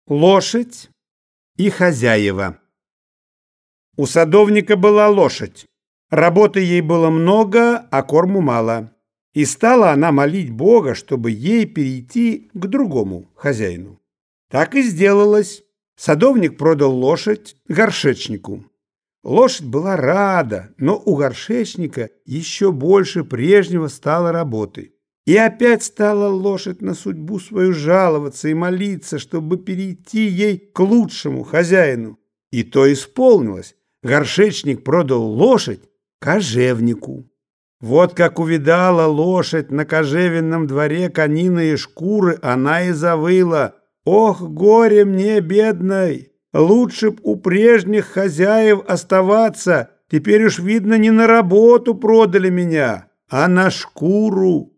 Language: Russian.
Лошадь и хозяева. У садовника была лошадь. Работы ей было много, а корму мало. И стала она молить Бога, чтобы ей перейти к другому хозяину. Так и сделалось. Садовник продал лошадь горшечнику. Лошадь была рада, но у горшечника еще больше прежнего стало работы. И опять стала лошадь на судьбу свою жаловаться и молиться, чтобы перейти ей к лучшему хозяину. И то исполнилось. Горшечник продал лошадь кожевнику. Вот как увидала лошадь на кожевенном дворе кониные шкуры, она и завыла: «Ох, горе мне, бедной! Лучше б у прежних хозяев оставаться, теперь уж, видно, не на работу продали меня, а на шкуру».